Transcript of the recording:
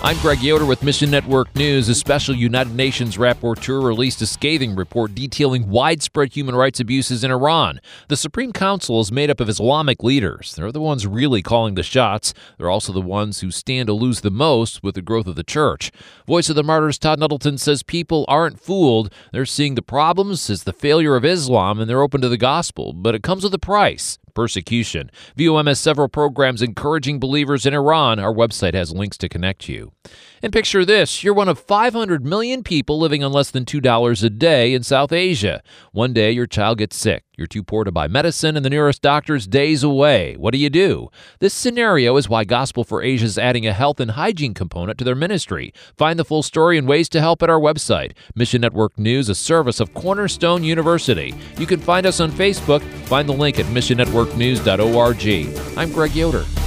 I'm Greg Yoder with Mission Network News. A special United Nations rapporteur released a scathing report detailing widespread human rights abuses in Iran. The Supreme Council is made up of Islamic leaders. They're the ones really calling the shots. They're also the ones who stand to lose the most with the growth of the church. Voice of the Martyrs Todd Nettleton says people aren't fooled. They're seeing the problems as the failure of Islam, and they're open to the gospel. But it comes with a price. Persecution. VOM has several programs encouraging believers in Iran. Our website has links to connect you. And picture this, you're one of 500 million people living on less than $2 a day in South Asia. One day your child gets sick. You're too poor to buy medicine and the nearest doctor's days away. What do? This scenario is why Gospel for Asia is adding a health and hygiene component to their ministry. Find the full story and ways to help at our website. Mission Network News, a service of Cornerstone University. You can find us on Facebook. Find the link at missionnetworknews.org. I'm Greg Yoder.